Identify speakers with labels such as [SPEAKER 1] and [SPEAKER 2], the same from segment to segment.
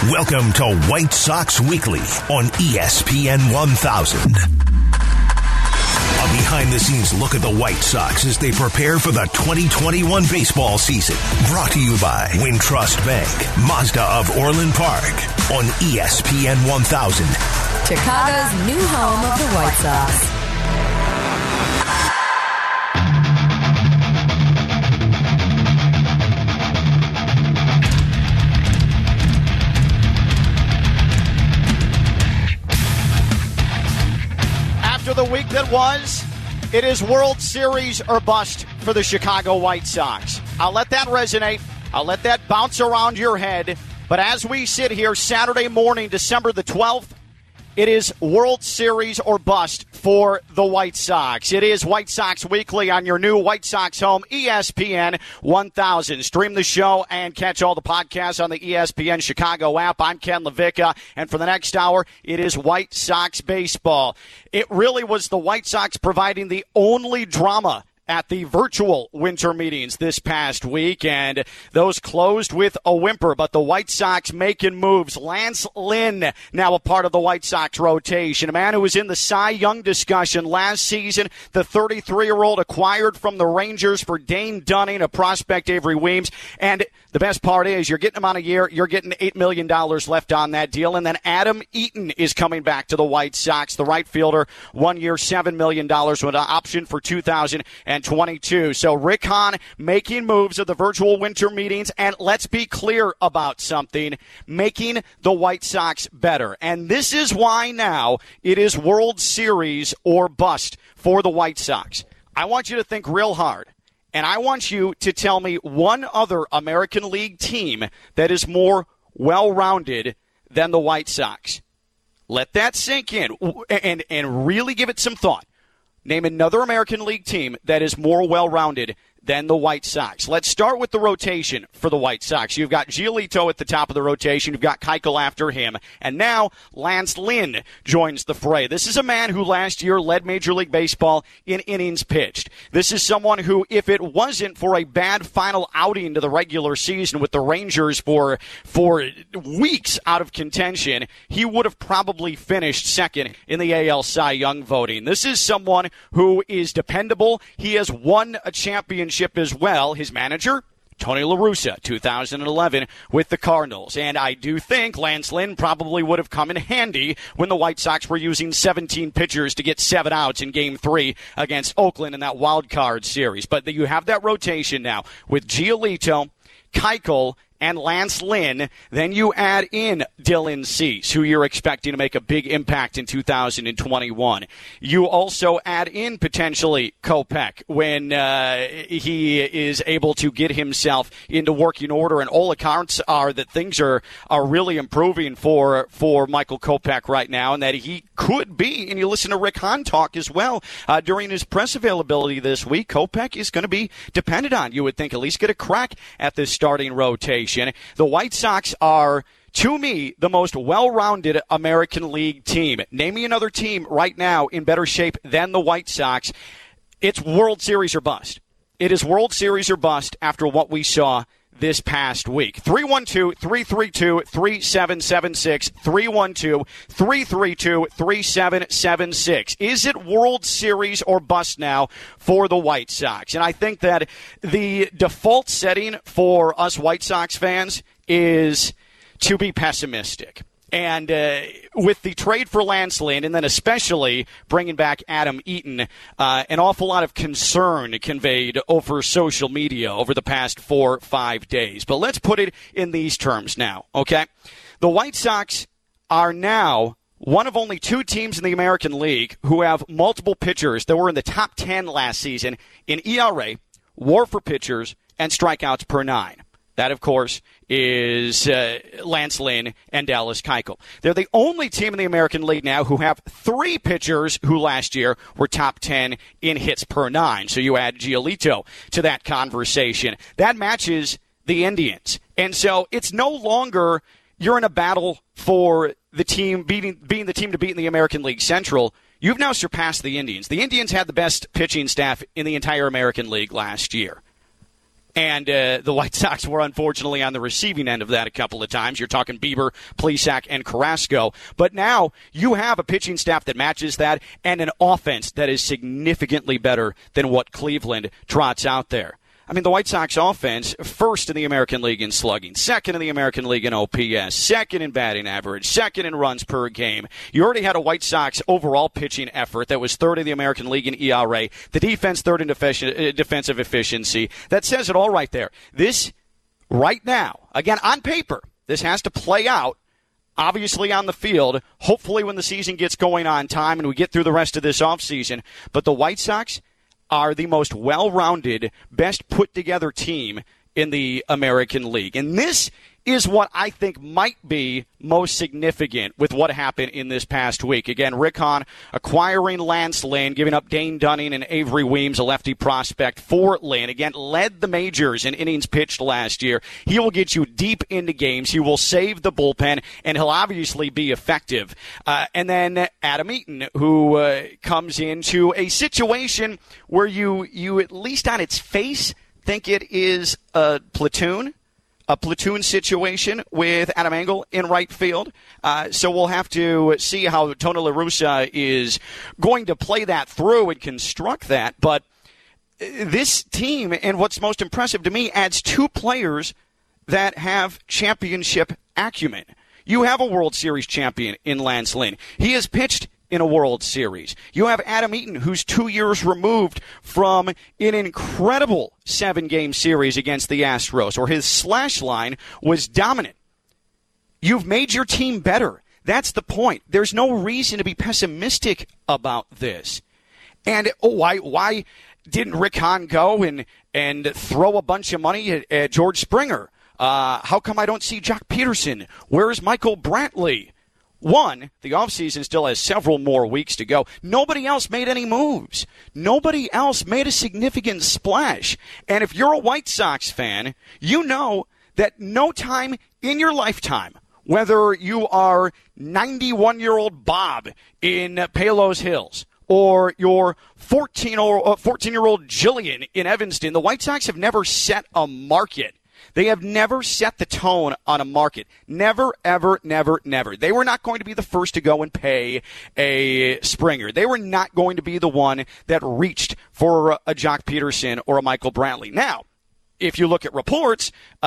[SPEAKER 1] Welcome to White Sox Weekly on ESPN 1000. A behind-the-scenes look at the White Sox as they prepare for the 2021 baseball season. Brought to you by Wintrust Bank, Mazda of Orland Park on ESPN 1000.
[SPEAKER 2] Chicago's new home of the White Sox.
[SPEAKER 3] After the week that was, it is World Series or bust for the Chicago White Sox. I'll let that resonate. I'll let that bounce around your head. But as we sit here Saturday morning, December the 12th, it is World Series or bust for the White Sox. It is White Sox Weekly on your new White Sox home, ESPN 1000. Stream the show and catch all the podcasts on the ESPN Chicago app. I'm Ken LaVicka, and for the next hour, it is White Sox baseball. It really was the White Sox providing the only drama at the virtual winter meetings this past week, and those closed with a whimper, but the White Sox making moves. Lance Lynn, now a part of the White Sox rotation, a man who was in the Cy Young discussion last season, the 33-year-old acquired from the Rangers for Dane Dunning, a prospect Avery Weems, and the best part is you're getting him on a year, you're getting $8 million left on that deal, and then Adam Eaton is coming back to the White Sox, the right fielder, 1 year, $7 million with an option for 2022. So Rick Hahn making moves at the virtual winter meetings, and let's be clear about something, making the White Sox better. And this is why now it is World Series or bust for the White Sox. I want you to think real hard. And I want you to tell me one other American League team that is more well-rounded than the White Sox. Let that sink in and really give it some thought. Name another American League team that is more well-rounded than the White Sox. Let's start with the rotation for the White Sox. You've got Giolito at the top of the rotation. You've got Keuchel after him. And now Lance Lynn joins the fray. This is a man who last year led Major League Baseball in innings pitched. This is someone who, if it wasn't for a bad final outing to the regular season with the Rangers for weeks out of contention, he would have probably finished second in the AL Cy Young voting. This is someone who is dependable. He has won a championship as well. His manager, Tony La Russa, 2011 with the Cardinals. And I do think Lance Lynn probably would have come in handy when the White Sox were using 17 pitchers to get 7 outs in Game 3 against Oakland in that wild card series. But you have that rotation now with Giolito, Keuchel, and Lance Lynn. Then you add in Dylan Cease, who you're expecting to make a big impact in 2021. You also add in potentially Kopech when he is able to get himself into working order, and all accounts are that things are really improving for Michael Kopech right now, and that he could be, and you listen to Rick Hahn talk as well during his press availability this week, Kopech is going to be depended on, you would think, at least get a crack at this starting rotation. The White Sox are, to me, the most well-rounded American League team. Name me another team right now in better shape than the White Sox. It's World Series or bust. It is World Series or bust after what we saw this past week. 312-332-3776. 312-332-3776. Is it World Series or bust now for the White Sox? And I think that the default setting for us White Sox fans is to be pessimistic. And with the trade for Lance Lynn, and then especially bringing back Adam Eaton, an awful lot of concern conveyed over social media over the past 4 or 5 days. But let's put it in these terms now, okay? The White Sox are now one of only 2 teams in the American League who have multiple pitchers that were in the top 10 last season in ERA, WAR for pitchers, and strikeouts per 9. That, of course, is Lance Lynn and Dallas Keuchel. They're the only team in the American League now who have 3 pitchers who last year were top 10 in hits per 9. So you add Giolito to that conversation. That matches the Indians. And so it's no longer you're in a battle for the team being the team to beat in the American League Central. You've now surpassed the Indians. The Indians had the best pitching staff in the entire American League last year. And the White Sox were unfortunately on the receiving end of that a couple of times. You're talking Bieber, Plesac, and Carrasco. But now you have a pitching staff that matches that and an offense that is significantly better than what Cleveland trots out there. I mean, the White Sox offense, first in the American League in slugging, second in the American League in OPS, second in batting average, second in runs per game. You already had a White Sox overall pitching effort that was third in the American League in ERA. The defense, third in defensive efficiency. That says it all right there. This, right now, again, on paper, this has to play out, obviously on the field, hopefully when the season gets going on time and we get through the rest of this offseason. But the White Sox are the most well-rounded, best put-together team in the American League. And this is what I think might be most significant with what happened in this past week. Again, Rick Hahn acquiring Lance Lynn, giving up Dane Dunning and Avery Weems, a lefty prospect, for Lynn. Again, led the majors in innings pitched last year. He will get you deep into games. He will save the bullpen, and he'll obviously be effective. And then Adam Eaton, who comes into a situation where you at least on its face think it is a platoon situation with Adam Engel in right field. So we'll have to see how Tony La Russa is going to play that through and construct that. But this team, and what's most impressive to me, adds two players that have championship acumen. You have a World Series champion in Lance Lynn. He has pitched in a World Series. You have Adam Eaton, who's 2 years removed from an incredible 7-game series against the Astros, or his slash line was dominant. You've made your team better. That's the point. There's no reason to be pessimistic about this. And why didn't Rick Hahn go and throw a bunch of money at George Springer? How come I don't see Jock Peterson? Where is Michael Brantley? One, the offseason still has several more weeks to go. Nobody else made any moves. Nobody else made a significant splash. And if you're a White Sox fan, you know that no time in your lifetime, whether you are 91-year-old Bob in Palos Hills or your 14-year-old Jillian in Evanston, the White Sox have never set a market. They have never set the tone on a market. Never, ever, never, never. They were not going to be the first to go and pay a Springer. They were not going to be the one that reached for a Jock Peterson or a Michael Brantley. Now, if you look at reports,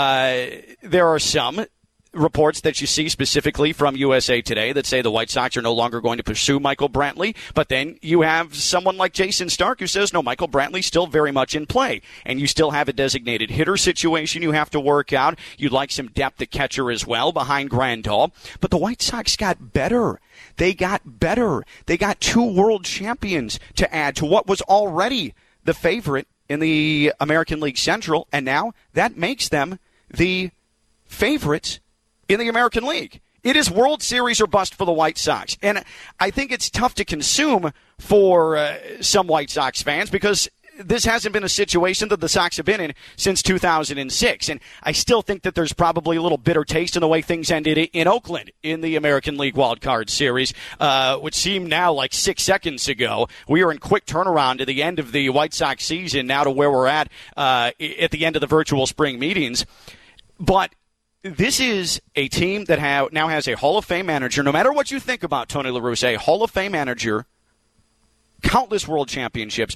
[SPEAKER 3] there are some reports that you see specifically from USA Today that say the White Sox are no longer going to pursue Michael Brantley. But then you have someone like Jason Stark who says, no, Michael Brantley's still very much in play. And you still have a designated hitter situation you have to work out. You'd like some depth at catcher as well behind Grandal. But the White Sox got better. They got better. They got two world champions to add to what was already the favorite in the American League Central. And now that makes them the favorites in the American League. It is World Series or bust for the White Sox. And I think it's tough to consume for some White Sox fans because this hasn't been a situation that the Sox have been in since 2006. And I still think that there's probably a little bitter taste in the way things ended in Oakland in the American League Wild Card Series, which seemed now like 6 seconds ago. We are in quick turnaround to the end of the White Sox season now to where we're at the end of the virtual spring meetings. But this is a team that now has a Hall of Fame manager. No matter what you think about Tony La Russa, a Hall of Fame manager, countless world championships,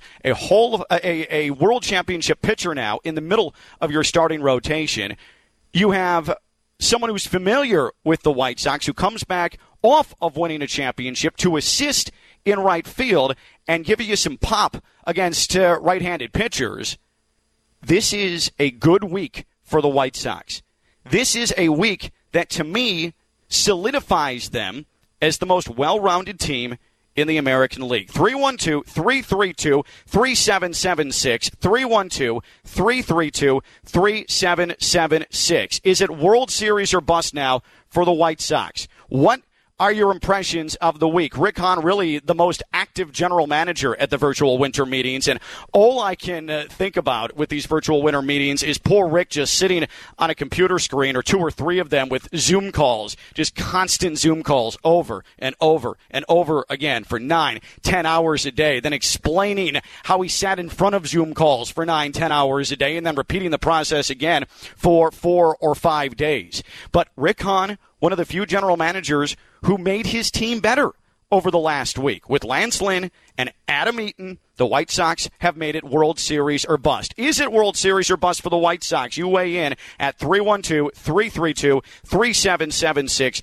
[SPEAKER 3] a world championship pitcher now in the middle of your starting rotation. You have someone who's familiar with the White Sox who comes back off of winning a championship to assist in right field and give you some pop against right-handed pitchers. This is a good week for the White Sox. This is a week that, to me, solidifies them as the most well-rounded team in the American League. 312-332-3776. 312-332-3776. Is it World Series or bust now for the White Sox? What are your impressions of the week? Rick Hahn, really the most active general manager at the virtual winter meetings, and all I can think about with these virtual winter meetings is poor Rick just sitting on a computer screen, or 2 or 3 of them, with Zoom calls, just constant Zoom calls over and over and over again for 9, 10 hours a day, then explaining how he sat in front of Zoom calls for 9, 10 hours a day, and then repeating the process again for 4 or 5 days. But Rick Hahn, one of the few general managers who made his team better over the last week. With Lance Lynn and Adam Eaton, the White Sox have made it World Series or bust. Is it World Series or bust for the White Sox? You weigh in at 312-332-3776,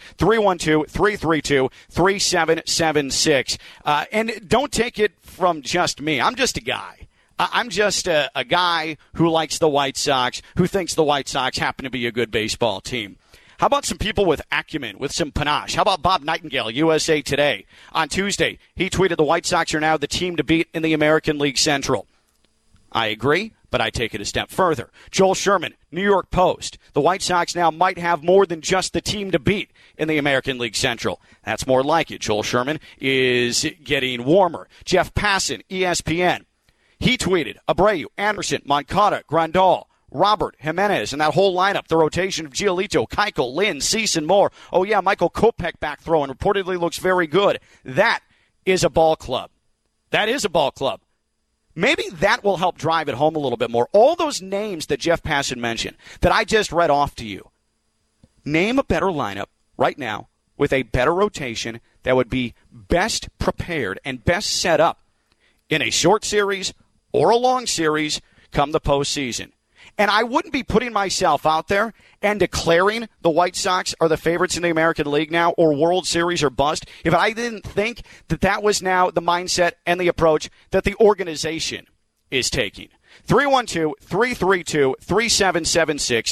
[SPEAKER 3] 312-332-3776. And don't take it from just me. I'm just a guy. I'm just a guy who likes the White Sox, who thinks the White Sox happen to be a good baseball team. How about some people with acumen, with some panache? How about Bob Nightingale, USA Today? On Tuesday, he tweeted the White Sox are now the team to beat in the American League Central. I agree, but I take it a step further. Joel Sherman, New York Post. The White Sox now might have more than just the team to beat in the American League Central. That's more like it. Joel Sherman is getting warmer. Jeff Passan, ESPN. He tweeted, Abreu, Anderson, Moncada, Grandal, Robert, Jimenez, and that whole lineup, the rotation of Giolito, Keuchel, Lynn, Cease, and more. Oh, yeah, Michael Kopech back throwing reportedly looks very good. That is a ball club. That is a ball club. Maybe that will help drive it home a little bit more. All those names that Jeff Passan mentioned that I just read off to you, name a better lineup right now with a better rotation that would be best prepared and best set up in a short series or a long series come the postseason. And I wouldn't be putting myself out there and declaring the White Sox are the favorites in the American League now, or World Series or bust, if I didn't think that that was now the mindset and the approach that the organization is taking. 312-332-3776,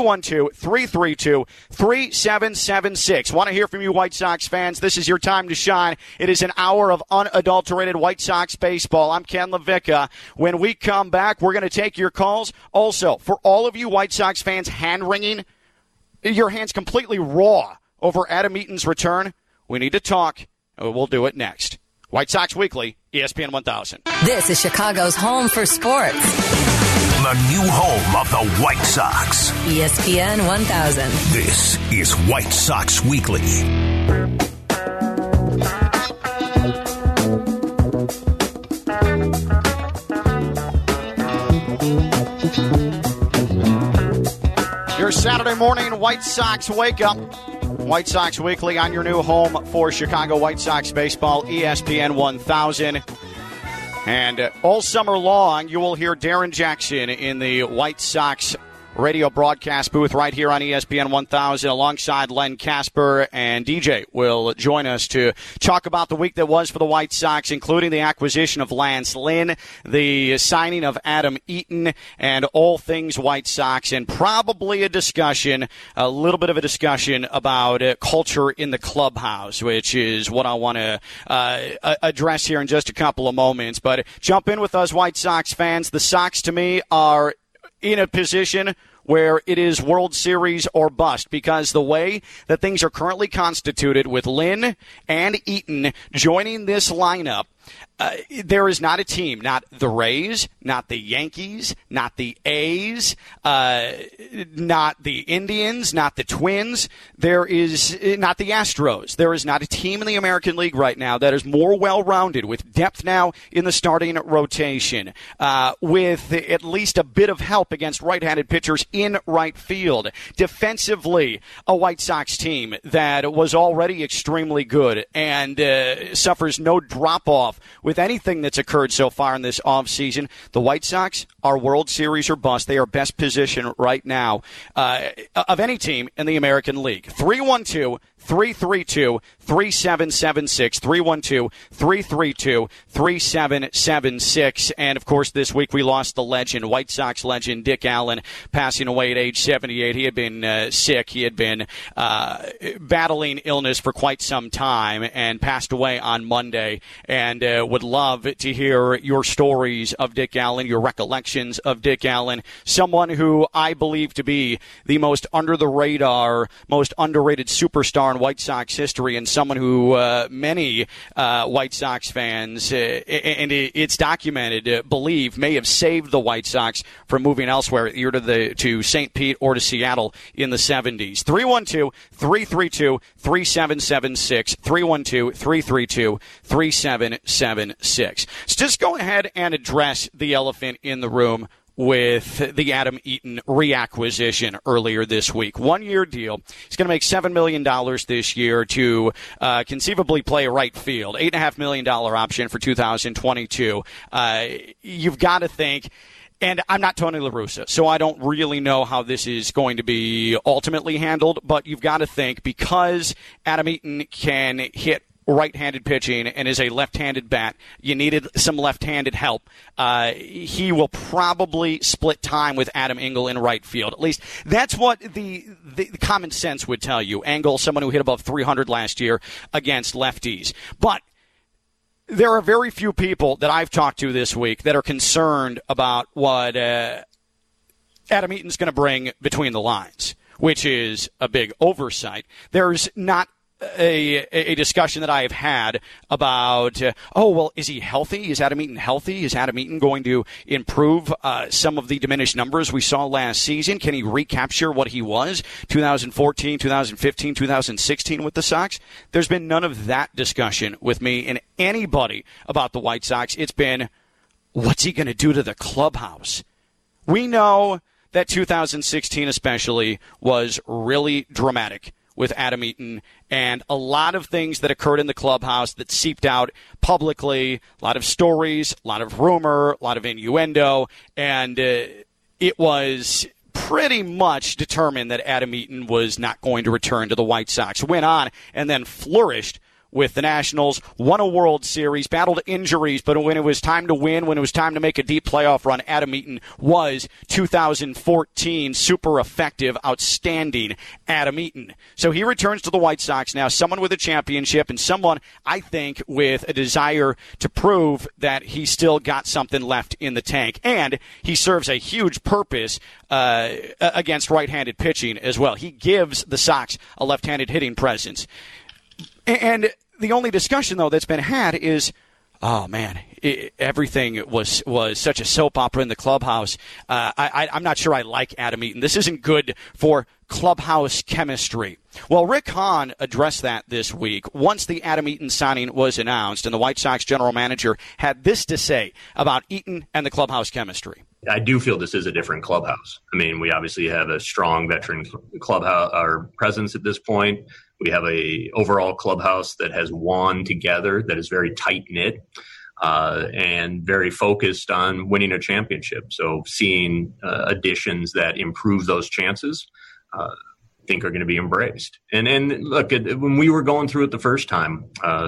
[SPEAKER 3] 312-332-3776. Want to hear from you, White Sox fans. This is your time to shine. It is an hour of unadulterated White Sox baseball. I'm Ken LaVicka. When we come back, we're going to take your calls. Also, for all of you White Sox fans hand-wringing, your hands completely raw over Adam Eaton's return, we need to talk, and we'll do it next. White Sox Weekly, ESPN 1000.
[SPEAKER 2] This is Chicago's home for sports.
[SPEAKER 1] The new home of the White Sox.
[SPEAKER 2] ESPN 1000.
[SPEAKER 1] This is White Sox Weekly.
[SPEAKER 3] Your Saturday morning White Sox wake up. White Sox Weekly on your new home for Chicago White Sox baseball, ESPN 1000. And all summer long, you will hear Darren Jackson in the White Sox radio broadcast booth right here on ESPN 1000 alongside Len Casper, and DJ will join us to talk about the week that was for the White Sox, including the acquisition of Lance Lynn, the signing of Adam Eaton, and all things White Sox, and probably a little bit of a discussion about culture in the clubhouse, which is what I want to address here in just a couple of moments. But jump in with us, White Sox fans. The Sox, to me, are in a position where it is World Series or bust, because the way that things are currently constituted with Lynn and Eaton joining this lineup, there is not a team, not the Rays, not the Yankees, not the A's, not the Indians, not the Twins. There is not the Astros. There is not a team in the American League right now that is more well-rounded, with depth now in the starting rotation, with at least a bit of help against right-handed pitchers in right field. Defensively, a White Sox team that was already extremely good and suffers no drop-off with anything that's occurred so far in this offseason. The White Sox are World Series or bust. They are best positioned right now of any team in the American League. 312-332-3776, 312-332-3776. And, of course, this week we lost the legend, White Sox legend, Dick Allen, passing away at age 78. He had been sick. He had been battling illness for quite some time and passed away on Monday. And would love to hear your stories of Dick Allen, your recollections of Dick Allen, someone who I believe to be the most under-the-radar, most underrated superstar in White Sox history, and someone who many White Sox fans, and it's documented, believe may have saved the White Sox from moving elsewhere, either to St. Pete or to Seattle in the 70s. 312-332-3776. 312-332-3776. So just go ahead and address the elephant in the room with the Adam Eaton reacquisition earlier this week. 1-year deal. He's going to make $7 million this year to conceivably play right field. $8.5 million option for 2022. You've got to think, and I'm not Tony La Russa, so I don't really know how this is going to be ultimately handled, but you've got to think, because Adam Eaton can hit right-handed pitching and is a left-handed bat, you needed some left-handed help. He will probably split time with Adam Engel in right field. At least that's what the common sense would tell you. Engel, someone who hit above 300 last year against lefties. But there are very few people that I've talked to this week that are concerned about what Adam Eaton's going to bring between the lines, which is a big oversight. There's not a discussion that I have had about, is he healthy? Is Adam Eaton healthy? Is Adam Eaton going to improve some of the diminished numbers we saw last season? Can he recapture what he was 2014, 2015, 2016 with the Sox? There's been none of that discussion with me and anybody about the White Sox. It's been, what's he going to do to the clubhouse? We know that 2016 especially was really dramatic with Adam Eaton, and a lot of things that occurred in the clubhouse that seeped out publicly, a lot of stories, a lot of rumor, a lot of innuendo, and it was pretty much determined that Adam Eaton was not going to return to the White Sox. Went on and then flourished with the Nationals, won a World Series, battled injuries, but when it was time to win, when it was time to make a deep playoff run, Adam Eaton was 2014 super effective, outstanding Adam Eaton. So he returns to the White Sox now, someone with a championship and someone, I think, with a desire to prove that he still got something left in the tank. And he serves a huge purpose against right-handed pitching as well. He gives the Sox a left-handed hitting presence. And the only discussion, though, that's been had is, oh, man, everything was such a soap opera in the clubhouse. I'm not sure I like Adam Eaton. This isn't good for clubhouse chemistry. Well, Rick Hahn addressed that this week once the Adam Eaton signing was announced, and the White Sox general manager had this to say about Eaton and the clubhouse chemistry.
[SPEAKER 4] I do feel this is a different clubhouse. I mean, we obviously have a strong veteran clubhouse, our presence at this point. We have a overall clubhouse that has won together, that is very tight-knit, and very focused on winning a championship. So seeing additions that improve those chances, I think are going to be embraced. And look, when we were going through it the first time,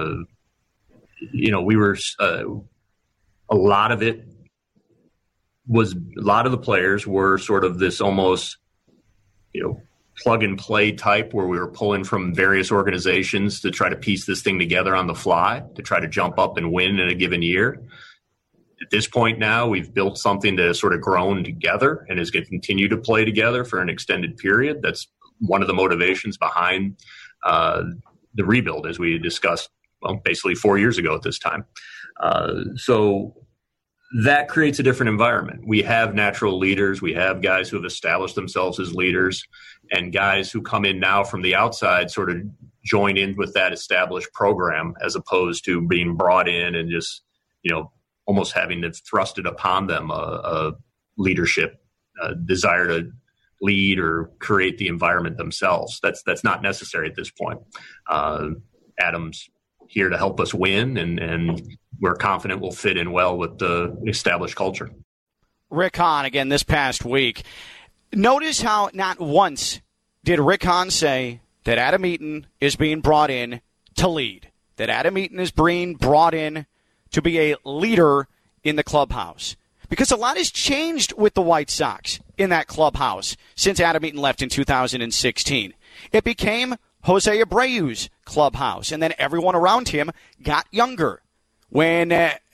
[SPEAKER 4] we were a lot of it was a lot of the players were sort of this almost, plug and play type where we were pulling from various organizations to try to piece this thing together on the fly, to try to jump up and win in a given year. At this point now, we've built something that has sort of grown together and is going to continue to play together for an extended period. That's one of the motivations behind the rebuild, as we discussed, basically 4 years ago at this time. So that creates a different environment. We have natural leaders. We have guys who have established themselves as leaders, and guys who come in now from the outside sort of join in with that established program, as opposed to being brought in and just, almost having to thrust it upon them, a leadership desire to lead or create the environment themselves. That's not necessary at this point. Adam's here to help us win, and we're confident we'll fit in well with the established culture.
[SPEAKER 3] Rick Hahn, again, this past week. Notice how not once did Rick Hahn say that Adam Eaton is being brought in to lead, that Adam Eaton is being brought in to be a leader in the clubhouse. Because a lot has changed with the White Sox in that clubhouse since Adam Eaton left in 2016. It became Jose Abreu's clubhouse, and then everyone around him got younger. When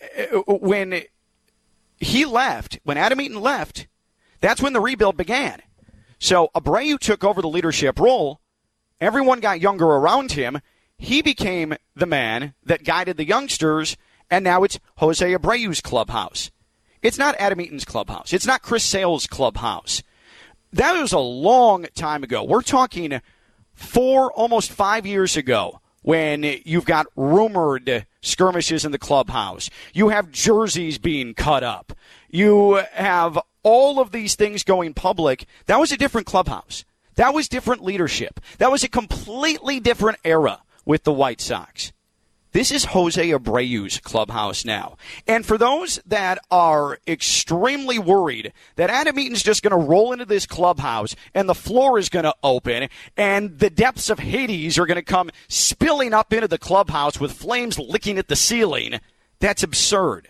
[SPEAKER 3] he left, when Adam Eaton left, that's when the rebuild began. So Abreu took over the leadership role, everyone got younger around him. He became the man that guided the youngsters, and now it's Jose Abreu's clubhouse. It's not Adam Eaton's clubhouse. It's not Chris Sale's clubhouse. That was a long time ago. We're talking almost 5 years ago when you've got rumored skirmishes in the clubhouse. You have jerseys being cut up. You have all of these things going public. That was a different clubhouse. That was different leadership. That was a completely different era with the White Sox. This is Jose Abreu's clubhouse now. And for those that are extremely worried that Adam Eaton's just going to roll into this clubhouse and the floor is going to open and the depths of Hades are going to come spilling up into the clubhouse with flames licking at the ceiling, that's absurd.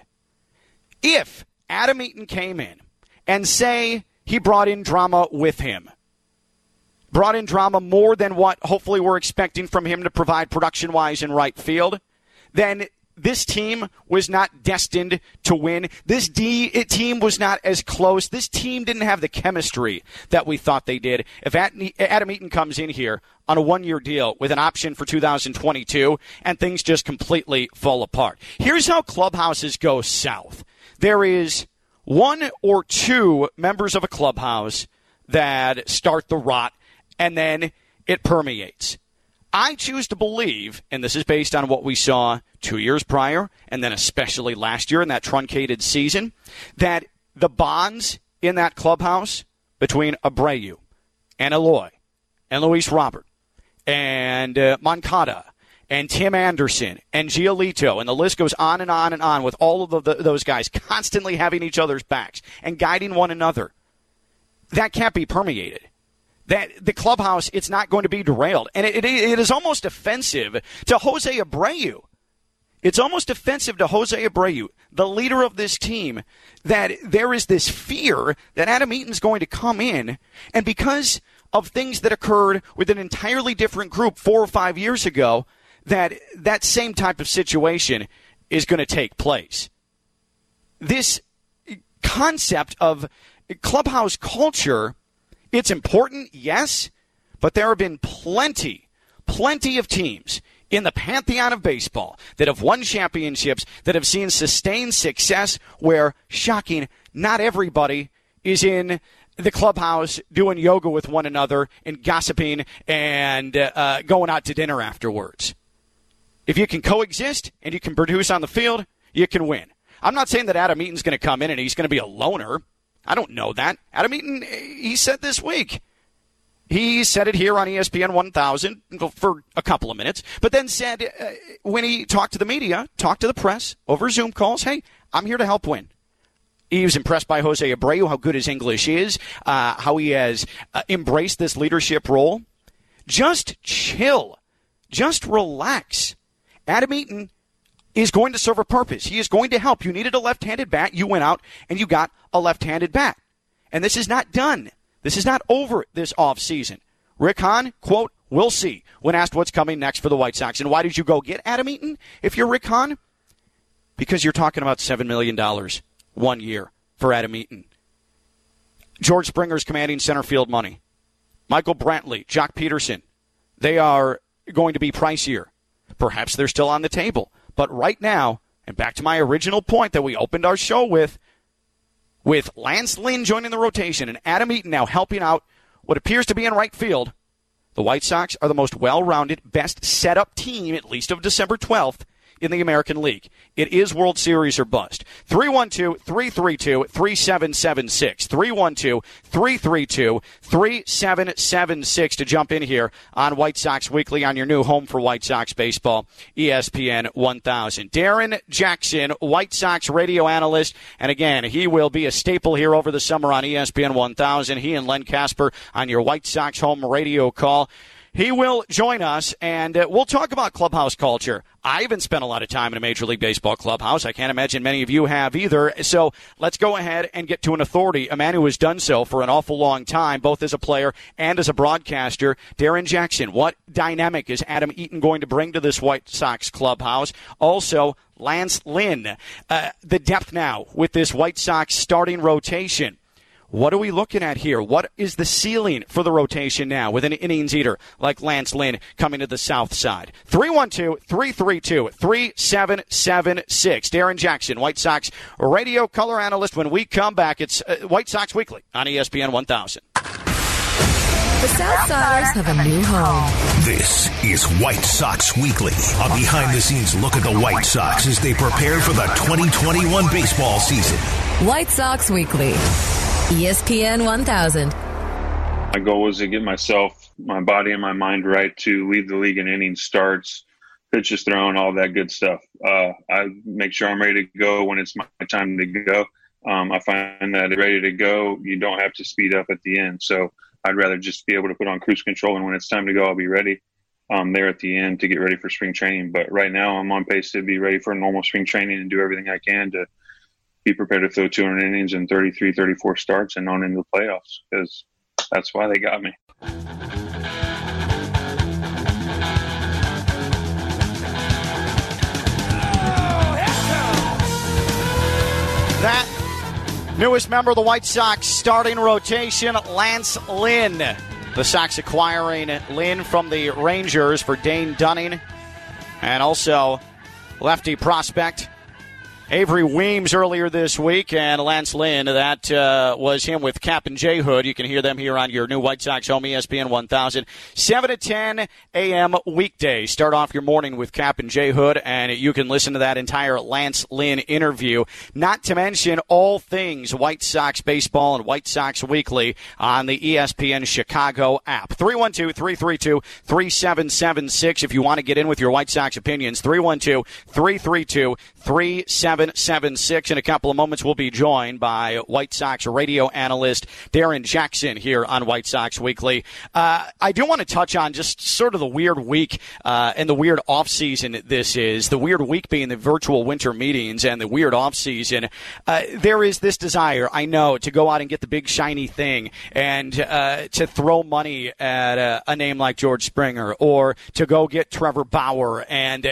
[SPEAKER 3] If Adam Eaton came in and say he brought in drama with him, brought in drama more than what hopefully we're expecting from him to provide production-wise in right field, then this team was not destined to win. This team was not as close. This team didn't have the chemistry that we thought they did. If Adam Eaton comes in here on a one-year deal with an option for 2022 and things just completely fall apart. Here's how clubhouses go south. There is one or two members of a clubhouse that start the rot, and then it permeates. I choose to believe, and this is based on what we saw 2 years prior, and then especially last year in that truncated season, that the bonds in that clubhouse between Abreu and Eloy and Luis Robert and Moncada and Tim Anderson and Giolito, and the list goes on and on and on with all of those guys constantly having each other's backs and guiding one another. That can't be permeated. That the clubhouse, it's not going to be derailed. And it is almost offensive to Jose Abreu. It's almost offensive to Jose Abreu, the leader of this team, that there is this fear that Adam Eaton's going to come in, and because of things that occurred with an entirely different group 4 or 5 years ago, that same type of situation is going to take place. This concept of clubhouse culture, it's important, yes, but there have been plenty of teams in the pantheon of baseball that have won championships, that have seen sustained success where, shocking, not everybody is in the clubhouse doing yoga with one another and gossiping and going out to dinner afterwards. If you can coexist and you can produce on the field, you can win. I'm not saying that Adam Eaton's going to come in and he's going to be a loner. I don't know that. Adam Eaton, he said this week. He said it here on ESPN 1000 for a couple of minutes, but then said when he talked to the media, talked to the press over Zoom calls, hey, I'm here to help win. He was impressed by Jose Abreu, how good his English is, how he has embraced this leadership role. Just chill. Just relax. Adam Eaton is going to serve a purpose. He is going to help. You needed a left-handed bat. You went out and you got a left-handed bat. And this is not done. This is not over this offseason. Rick Hahn, quote, we'll see, when asked what's coming next for the White Sox. And why did you go get Adam Eaton if you're Rick Hahn? Because you're talking about $7 million 1 year for Adam Eaton. George Springer's commanding center field money. Michael Brantley, Jock Peterson, they are going to be pricier. Perhaps they're still on the table. But right now, and back to my original point that we opened our show with Lance Lynn joining the rotation and Adam Eaton now helping out what appears to be in right field, the White Sox are the most well-rounded, best set-up team, at least of December 12th, in the American League. It is World Series or bust. 312-332-3776. 312-332-3776 to jump in here on White Sox Weekly on your new home for White Sox baseball, ESPN 1000. Darren Jackson, White Sox radio analyst, and again, he will be a staple here over the summer on ESPN 1000. He and Len Casper on your White Sox home radio call. He will join us, and we'll talk about clubhouse culture. I haven't spent a lot of time in a Major League Baseball clubhouse. I can't imagine many of you have either. So let's go ahead and get to an authority, a man who has done so for an awful long time, both as a player and as a broadcaster. Darren Jackson, what dynamic is Adam Eaton going to bring to this White Sox clubhouse? Also, Lance Lynn, the depth now with this White Sox starting rotation. What are we looking at here? What is the ceiling for the rotation now with an innings eater like Lance Lynn coming to the south side? 312-332-3776. Darren Jackson, White Sox radio color analyst. When we come back, it's White Sox Weekly on ESPN 1000.
[SPEAKER 2] The Southsiders have a new home.
[SPEAKER 1] This is White Sox Weekly, a behind-the-scenes look at the White Sox as they prepare for the 2021 baseball season.
[SPEAKER 2] White Sox Weekly, ESPN 1000.
[SPEAKER 5] My goal was to get myself, my body, and my mind right to lead the league in innings, starts, pitches thrown, all that good stuff. I make sure I'm ready to go when it's my time to go. I find that ready to go, you don't have to speed up at the end. So I'd rather just be able to put on cruise control, and when it's time to go, I'll be ready there at the end to get ready for spring training. But right now I'm on pace to be ready for normal spring training and do everything I can to be prepared to throw 200 innings and 33, 34 starts and on into the playoffs, because that's why they got me.
[SPEAKER 3] That newest member of the White Sox starting rotation, Lance Lynn. The Sox acquiring Lynn from the Rangers for Dane Dunning, and also lefty prospect Avery Weems earlier this week, and Lance Lynn, that was him with Cap and J Hood. You can hear them here on your new White Sox home, ESPN 1000, 7 to 10 a.m. weekdays. Start off your morning with Cap and J Hood, and you can listen to that entire Lance Lynn interview, not to mention all things White Sox baseball and White Sox Weekly on the ESPN Chicago app. 312-332-3776 if you want to get in with your White Sox opinions. 312-332-3776. In a couple of moments, we'll be joined by White Sox radio analyst Darren Jackson here on White Sox Weekly. I do want to touch on just sort of the weird week and the weird offseason this is. The weird week being the virtual winter meetings and the weird offseason. There is this desire, I know, to go out and get the big shiny thing and to throw money at a name like George Springer, or to go get Trevor Bauer and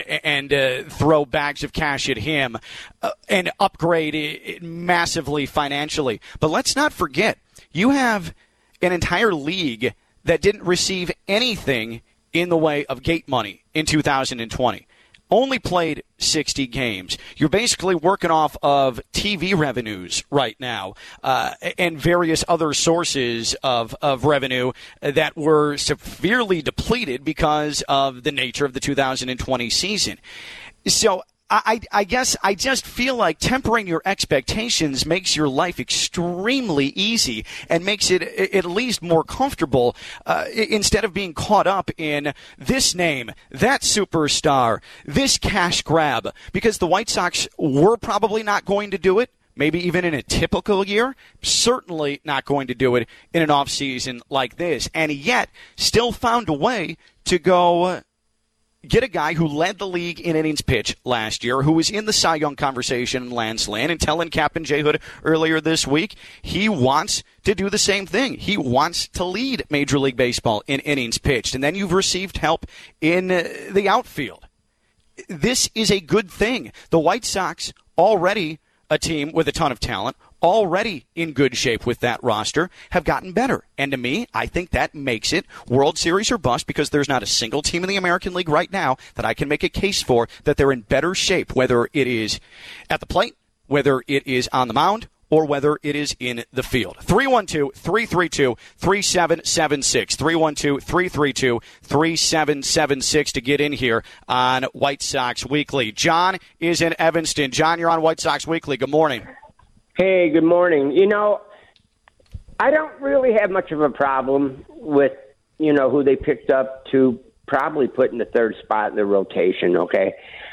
[SPEAKER 3] throw bags of cash at him. And upgrade it massively financially. But let's not forget, you have an entire league that didn't receive anything in the way of gate money in 2020. Only played 60 games. You're basically working off of TV revenues right now and various other sources of revenue that were severely depleted because of the nature of the 2020 season. So I guess I just feel like tempering your expectations makes your life extremely easy and makes it at least more comfortable instead of being caught up in this name, that superstar, this cash grab, because the White Sox were probably not going to do it. Maybe even in a typical year, certainly not going to do it in an offseason like this, and yet still found a way to go get a guy who led the league in innings pitched last year, who was in the Cy Young conversation, Lance Lynn, and telling Captain J Hood earlier this week he wants to do the same thing. He wants to lead Major League Baseball in innings pitched. And then you've received help in the outfield. This is a good thing. The White Sox, already a team with a ton of talent, already in good shape with that roster, have gotten better. And to me, I think that makes it World Series or bust, because there's not a single team in the American League right now that I can make a case for that they're in better shape, whether it is at the plate, whether it is on the mound, or whether it is in the field. 312-332-3776. 312-332-3776 to get in here on White Sox Weekly. John is in Evanston. John, you're on White Sox Weekly. Good morning.
[SPEAKER 6] Hey, good morning. You know, I don't really have much of a problem with, who they picked up to probably put in the third spot in the rotation, okay?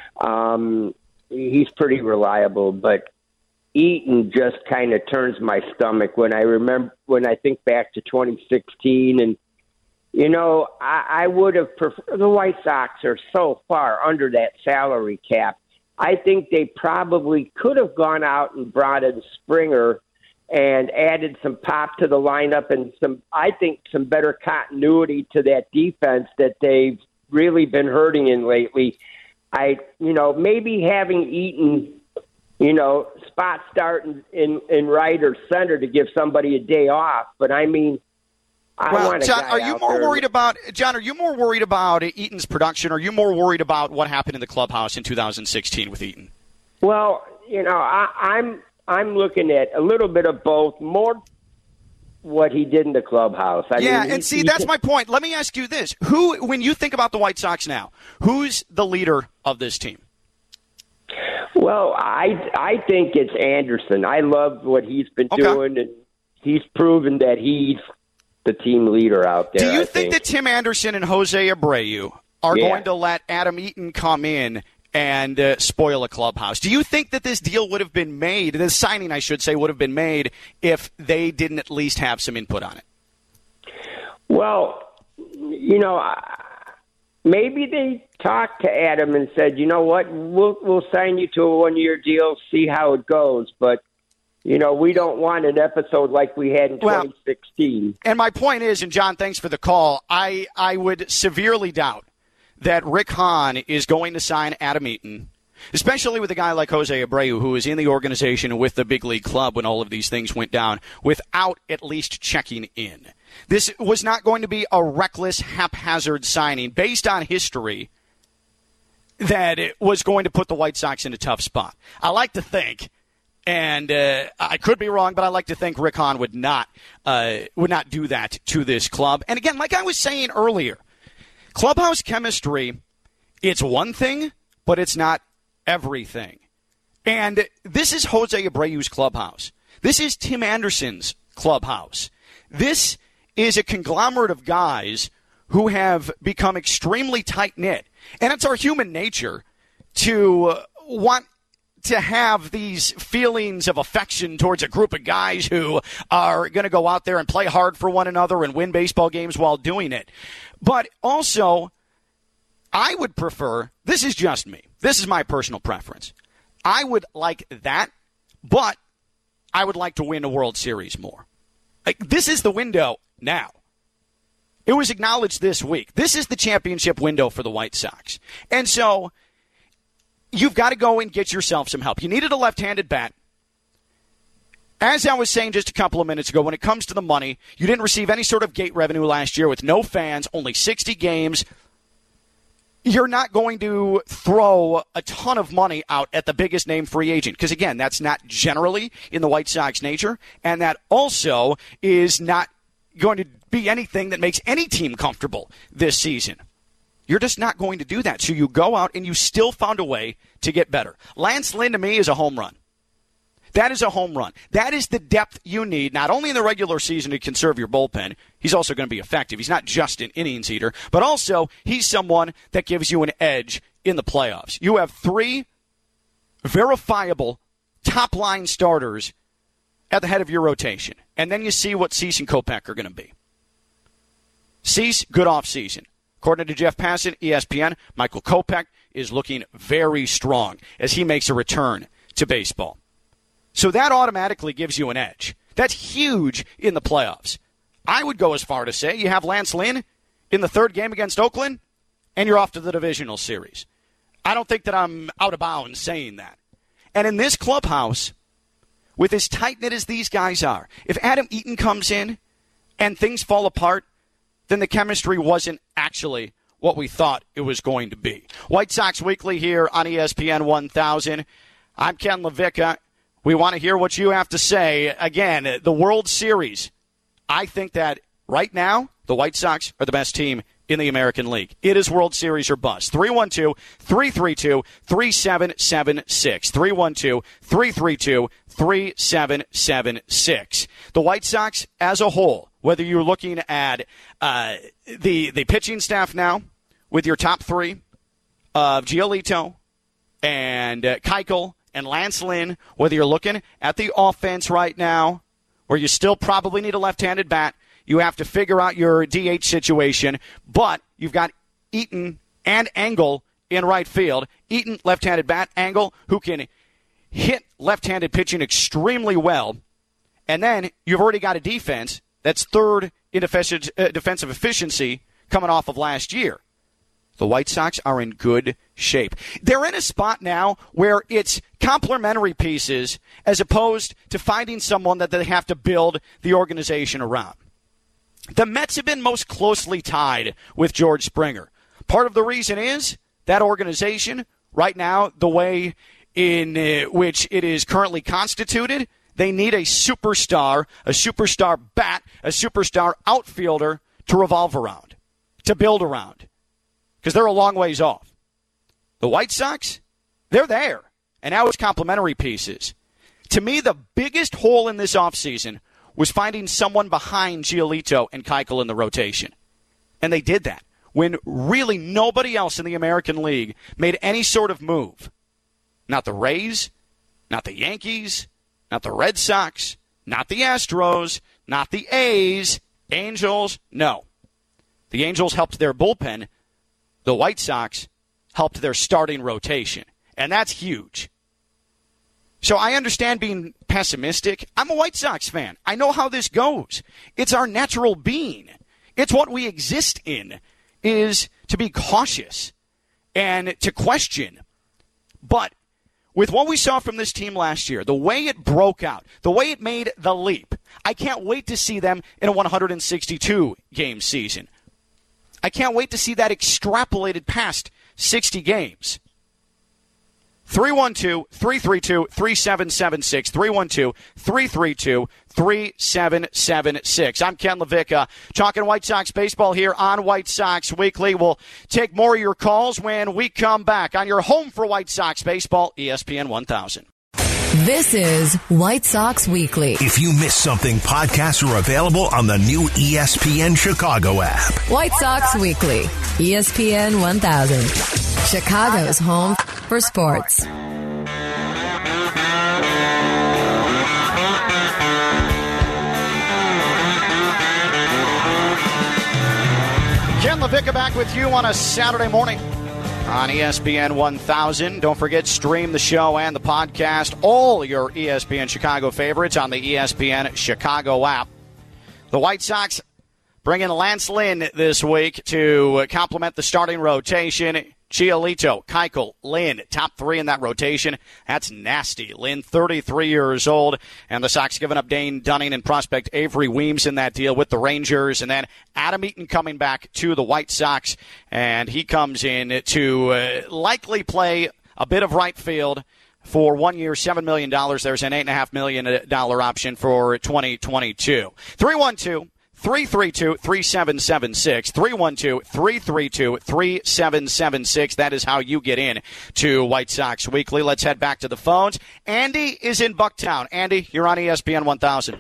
[SPEAKER 6] He's pretty reliable, but Eaton just kind of turns my stomach when I think back to 2016. And, I would have preferred, the White Sox are so far under that salary cap. I think they probably could have gone out and brought in Springer and added some pop to the lineup and some better continuity to that defense that they've really been hurting in lately. Maybe having Eaton spot start in right or center to give somebody a day off. But I mean,
[SPEAKER 3] John, are you more worried about Eaton's production? Or are you more worried about what happened in the clubhouse in 2016 with Eaton?
[SPEAKER 6] Well, I'm looking at a little bit of both. More what he did in the clubhouse.
[SPEAKER 3] That's my point. Let me ask you this: when you think about the White Sox now, who's the leader of this team?
[SPEAKER 6] Well, I think it's Anderson. I love what he's been doing, and he's proven that he's the team leader out there.
[SPEAKER 3] Do you think that Tim Anderson and Jose Abreu are going to let Adam Eaton come in and spoil a clubhouse? Do you think that this deal would have been made, this signing, I should say, would have been made if they didn't at least have some input on it?
[SPEAKER 6] Well, maybe they talked to Adam and said, you know what, we'll sign you to a one-year deal, see how it goes. But, we don't want an episode like we had in 2016.
[SPEAKER 3] And my point is, and John, thanks for the call, I would severely doubt that Rick Hahn is going to sign Adam Eaton, especially with a guy like Jose Abreu, who was in the organization and with the big league club when all of these things went down, without at least checking in. This was not going to be a reckless, haphazard signing based on history that it was going to put the White Sox in a tough spot. I like to think, and I could be wrong, but I like to think Rick Hahn would not do that to this club. And again, like I was saying earlier, clubhouse chemistry, it's one thing, but it's not everything. And this is Jose Abreu's clubhouse. This is Tim Anderson's clubhouse. This is a conglomerate of guys who have become extremely tight-knit. And it's our human nature to want to have these feelings of affection towards a group of guys who are going to go out there and play hard for one another and win baseball games while doing it. But also, I would prefer, this is just me, this is my personal preference, I would like that, but I would like to win a World Series more. This is the window now. It was acknowledged this week. This is the championship window for the White Sox. And so you've got to go and get yourself some help. You needed a left-handed bat. As I was saying just a couple of minutes ago, when it comes to the money, you didn't receive any sort of gate revenue last year with no fans, only 60 games. You're not going to throw a ton of money out at the biggest name free agent because, again, that's not generally in the White Sox nature, and that also is not going to be anything that makes any team comfortable this season. You're just not going to do that. So you go out and you still found a way to get better. Lance Lynn, to me, is a home run. That is a home run. That is the depth you need, not only in the regular season to conserve your bullpen. He's also going to be effective. He's not just an innings eater, but also he's someone that gives you an edge in the playoffs. You have three verifiable top-line starters at the head of your rotation. And then you see what Cease and Kopech are going to be. Cease, good offseason. According to Jeff Passan, ESPN, Michael Kopech is looking very strong as he makes a return to baseball. So that automatically gives you an edge. That's huge in the playoffs. I would go as far to say you have Lance Lynn in the third game against Oakland, and you're off to the divisional series. I don't think that I'm out of bounds saying that. And in this clubhouse, with as tight-knit as these guys are, if Adam Eaton comes in and things fall apart, then the chemistry wasn't actually what we thought it was going to be. White Sox Weekly here on ESPN 1000. I'm Ken LaVicka. We want to hear what you have to say. Again, the World Series. I think that right now, the White Sox are the best team in the American League. It is World Series or bust. 312-332-3776. 312-332-3776. The White Sox as a whole, whether you're looking at the pitching staff now with your top three of Giolito and Keuchel and Lance Lynn, whether you're looking at the offense right now, where you still probably need a left-handed bat, you have to figure out your DH situation, but you've got Eaton and Engel in right field. Eaton, left-handed bat, Engel, who can hit left-handed pitching extremely well, and then you've already got a defense that's third in defensive efficiency coming off of last year. The White Sox are in good shape. They're in a spot now where it's complementary pieces as opposed to finding someone that they have to build the organization around. The Mets have been most closely tied with George Springer. Part of the reason is that organization, right now, the way in which it is currently constituted, they need a superstar bat, a superstar outfielder to revolve around, to build around, because they're a long ways off. The White Sox, they're there, and now it's complementary pieces. To me, the biggest hole in this offseason was finding someone behind Giolito and Keuchel in the rotation, and they did that when really nobody else in the American League made any sort of move. Not the Rays, not the Yankees, not the Red Sox, not the Astros, not the A's, Angels, no. The Angels helped their bullpen. The White Sox helped their starting rotation, and that's huge. So I understand being pessimistic. I'm a White Sox fan. I know how this goes. It's our natural being. It's what we exist in, is to be cautious and to question. But with what we saw from this team last year, the way it broke out, the way it made the leap, I can't wait to see them in a 162-game season. I can't wait to see that extrapolated past 60 games. 312-332-3776. 312-332-3776. I'm Ken LaVicka, talking White Sox baseball here on White Sox Weekly. We'll take more of your calls when we come back on your home for White Sox baseball, ESPN 1000.
[SPEAKER 2] This is White Sox Weekly.
[SPEAKER 1] If you missed something, podcasts are available on the new ESPN Chicago app.
[SPEAKER 2] White Sox Weekly, ESPN 1000. Chicago's home for sports.
[SPEAKER 3] Ken LaVicka back with you on a Saturday morning on ESPN 1000. Don't forget, stream the show and the podcast, all your ESPN Chicago favorites on the ESPN Chicago app. The White Sox bringing Lance Lynn this week to complement the starting rotation. Giolito, Keuchel, Lynn, top three in that rotation. That's nasty. Lynn, 33 years old, and the Sox giving up Dane Dunning and prospect Avery Weems in that deal with the Rangers. And then Adam Eaton coming back to the White Sox, and he comes in to likely play a bit of right field for 1 year, $7 million. There's an $8.5 million option for 2022. 312-332-3776. 312-332-3776. That is how you get in to White Sox Weekly. Let's head back to the phones. Andy is in Bucktown. Andy, you're on ESPN 1000.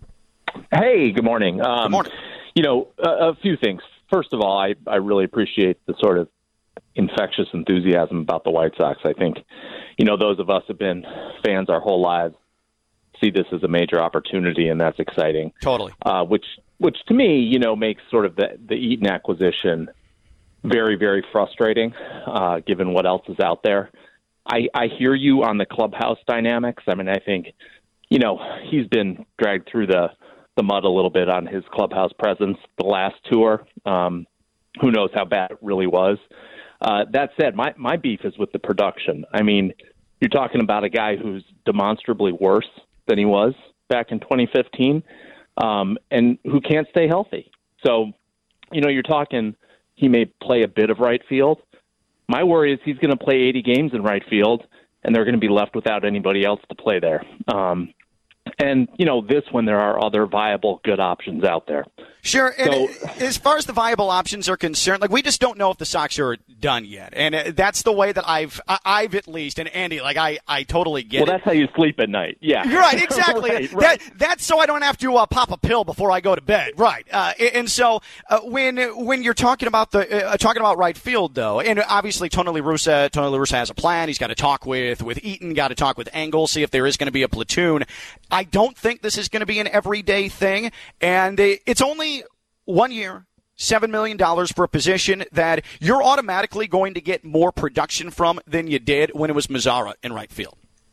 [SPEAKER 7] Hey, good morning.
[SPEAKER 3] Good morning.
[SPEAKER 7] You know, a few things. First of all, I really appreciate the sort of infectious enthusiasm about the White Sox. I think, you know, those of us have been fans our whole lives see this as a major opportunity, and that's exciting.
[SPEAKER 3] Totally.
[SPEAKER 7] Which to me, you know, makes sort of the Eaton acquisition very, very frustrating, given what else is out there. I hear you on the clubhouse dynamics. I mean, I think, you know, he's been dragged through the mud a little bit on his clubhouse presence the last tour. Who knows how bad it really was. That said, my beef is with the production. I mean, you're talking about a guy who's demonstrably worse than he was back in 2015. And who can't stay healthy. So, you know, you're talking he may play a bit of right field. My worry is he's going to play 80 games in right field, and they're going to be left without anybody else to play there. And, you know, this when there are other viable, good options out there.
[SPEAKER 3] Sure. And as far as the viable options are concerned, like, we just don't know if the Sox are done yet. And that's the way that I've at least, and Andy, like, I totally get it.
[SPEAKER 7] Well, that's how you sleep at night. Yeah.
[SPEAKER 3] You're right. Exactly.
[SPEAKER 7] right.
[SPEAKER 3] That's so I don't have to pop a pill before I go to bed. Right. And so when you're talking about right field, though, and obviously Tony La Russa has a plan. He's got to talk with Eaton, got to talk with Engel, see if there is going to be a platoon. I don't think this is going to be an everyday thing, and it's only 1 year, $7 million for a position that you're automatically going to get more production from than you did when it was Mazara in right field.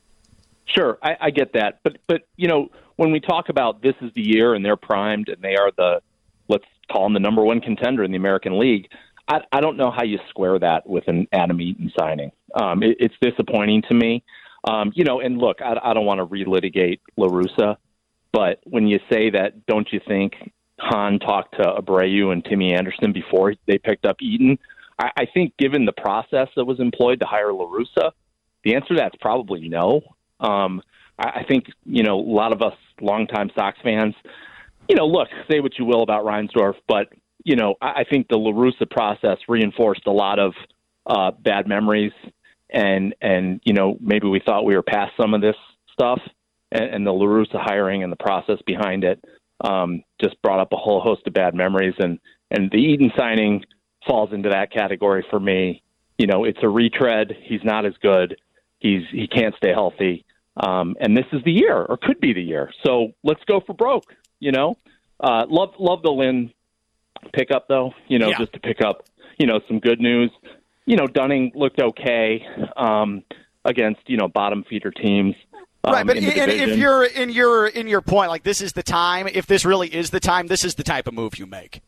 [SPEAKER 7] Sure, I get that. But you know, when we talk about this is the year and they're primed and they are let's call them the number one contender in the American League, I don't know how you square that with an Adam Eaton signing. It's disappointing to me. And look, I don't want to relitigate La Russa, but when you say that, don't you think Hahn talked to Abreu and Timmy Anderson before they picked up Eaton? I think given the process that was employed to hire La Russa, the answer to that's probably no. I think, a lot of us longtime Sox fans, look, say what you will about Reinsdorf, but, I think the La Russa process reinforced a lot of bad memories. And maybe we thought we were past some of this stuff, and the La Russa hiring and the process behind it just brought up a whole host of bad memories. And the Eaton signing falls into that category for me. It's a retread. He's not as good. He can't stay healthy. And this is the year, or could be the year. So let's go for broke. Love the Lynn pickup though. Just to pick up some good news. Dunning looked okay against bottom feeder teams.
[SPEAKER 3] Right, but if you're in your point, like this is the time. If this really is the time, this is the type of move you make.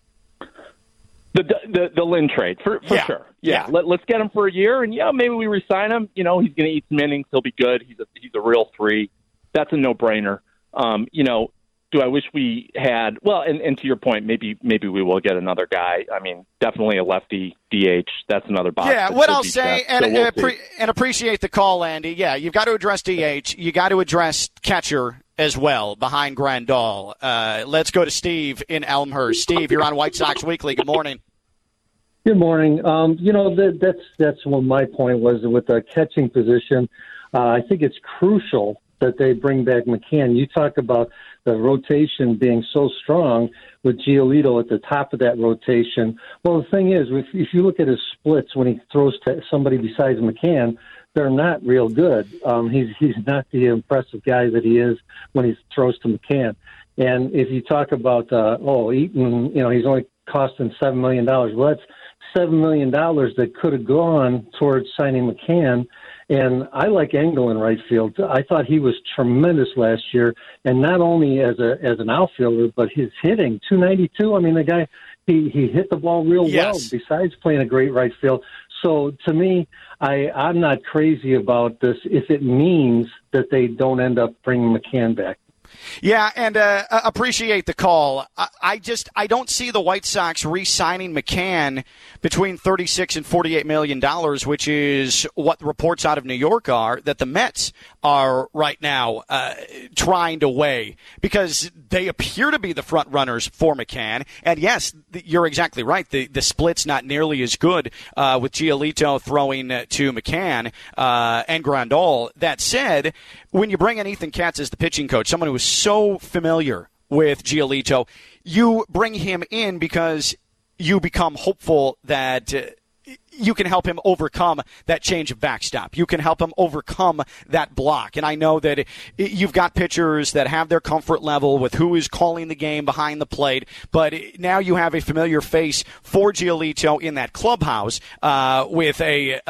[SPEAKER 7] The Lynn trade for sure. Yeah. Let's get him for a year, and maybe we re-sign him. He's going to eat some innings. He'll be good. He's a real 3. That's a no-brainer. Do I wish we had? Well, and to your point, maybe we will get another guy. I mean, definitely a lefty DH. That's another box.
[SPEAKER 3] Yeah, what I'll say, and appreciate the call, Andy. Yeah, you've got to address DH. You got to address catcher as well behind Grandal. Let's go to Steve in Elmhurst. Steve, you're on White Sox Weekly. Good morning.
[SPEAKER 8] Good morning. That's what my point was with the catching position. I think it's crucial that they bring back McCann. You talk about the rotation being so strong with Giolito at the top of that rotation. Well, the thing is, if you look at his splits when he throws to somebody besides McCann, they're not real good. He's not the impressive guy that he is when he throws to McCann. And if you talk about, Eaton, he's only costing $7 million. Well, that's $7 million that could have gone towards signing McCann. And I like Engel in right field. I thought he was tremendous last year, and not only as an outfielder, but his hitting, 292. I mean, the guy, he hit the ball real well, besides playing a great right field. So to me, I'm not crazy about this if it means that they don't end up bringing McCann back.
[SPEAKER 3] Yeah, and appreciate the call. I don't see the White Sox re-signing McCann between $36 and $48 million, which is what the reports out of New York are that the Mets are right now trying to weigh, because they appear to be the front runners for McCann. And yes, you're exactly right. The split's not nearly as good with Giolito throwing to McCann and Grandal. That said, when you bring in Ethan Katz as the pitching coach, someone who is so familiar with Giolito, you bring him in because you become hopeful that you can help him overcome that change of backstop. You can help him overcome that block. And I know that you've got pitchers that have their comfort level with who is calling the game behind the plate, but now you have a familiar face for Giolito in that clubhouse with a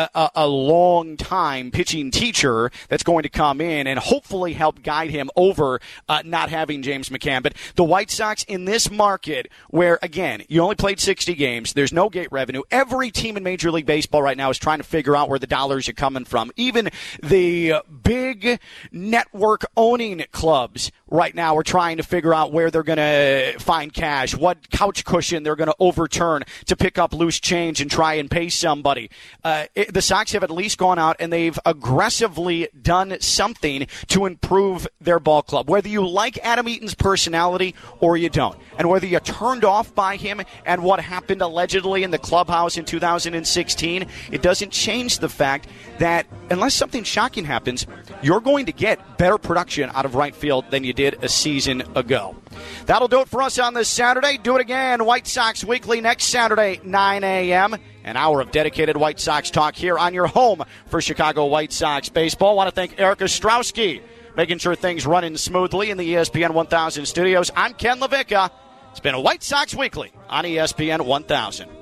[SPEAKER 3] long-time pitching teacher that's going to come in and hopefully help guide him over not having James McCann. But the White Sox in this market where, again, you only played 60 games, there's no gate revenue, every team in Major League Baseball right now is trying to figure out where the dollars are coming from. Even the big network owning clubs right now are trying to figure out where they're going to find cash, what couch cushion they're going to overturn to pick up loose change and try and pay somebody. The Sox have at least gone out and they've aggressively done something to improve their ball club. Whether you like Adam Eaton's personality or you don't, and whether you're turned off by him and what happened allegedly in the clubhouse in 2016, it doesn't change the fact that unless something shocking happens, you're going to get better production out of right field than you did a season ago. That'll do it for us on this Saturday. Do it again, White Sox Weekly, next Saturday, 9 a.m. An hour of dedicated White Sox talk here on your home for Chicago White Sox baseball. I want to thank Erica Strowski, making sure things running smoothly in the ESPN 1000 studios. I'm Ken LaVicka. It's been a White Sox Weekly on ESPN 1000.